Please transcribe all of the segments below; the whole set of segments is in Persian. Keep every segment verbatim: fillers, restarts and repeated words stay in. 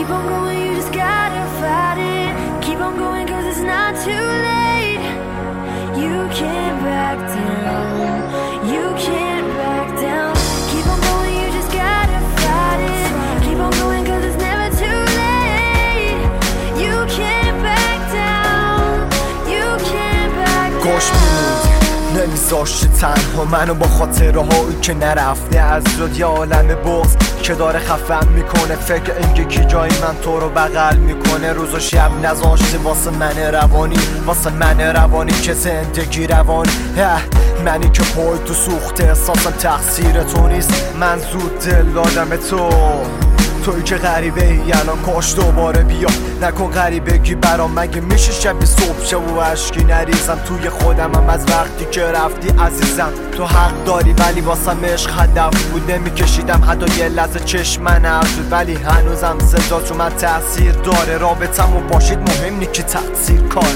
Keep on going, you just gotta fight it. Keep on going cause it's not too late. You can't back down. You can't back down. Keep on going, you just gotta fight it. Keep on going cause it's never too late. You can't back down. You can't back down. گوش میموند نمیذاشتی تنها منو با خاطره هایی که نرفته از جد یه عالم بغض که داره خفم میکنه. فکر اینکه کی جای من تو رو بغل میکنه. روز و شب نذاشتی واسه من روانی، واسه من روانی که زندگی روانی. منی که پای تو سوخته احساسم تقصیر تو نیست. من زود دل دادم تو توی که غریبه ای الان کاش دوباره بیا. نکن غریبگی برام مگه میشه شبی صبح شه و عشقی نریزم توی خودمم از وقتی که رفتی عزیزم. تو حق داری ولی واسم عشق هدف بود. نمیکشیدم حتی یه لحظه چشم من افزود ولی هنوزم صدا تو من تاثیر داره. رابطم و باشید مهم نی که تقصیر کاره.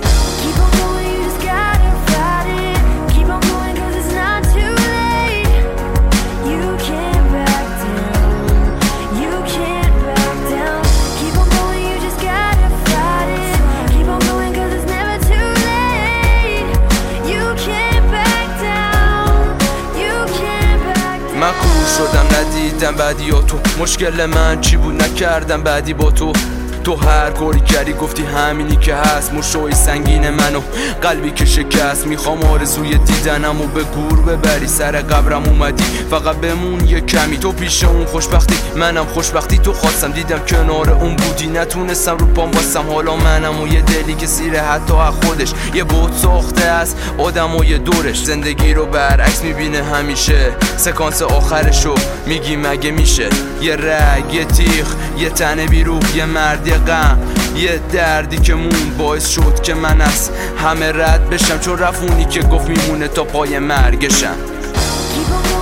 من کور شدم ندیدم بعدی ها تو. مشکل من چی بود نکردم بعدی با تو. تو هر کاری کردی گفتی همینی که هست. مشوی سنگین منو قلبی که شکست. میخوام آرزوی دیدنم و به گور ببری. سر قبرم اومدی فقط بمون یه کمی. تو پیش اون خوشبختی منم خوشبختی. تو خواستم دیدم کنار اون بودی نتونستم رو پام واسم. حالا منم و یه دلی که سیره حتی از خودش یه بود ساخته است آدم و یه دورش. زندگی رو برعکس میبینه همیشه. سکانس آخرشو میگی مگه میشه. یه رگ یه تیغ یه تن بیروح یه مرد یه غم یه دردی که مون باعث شد که من از همه رد بشم. چون رفونی که گفت میمونه تا پای مرگشم.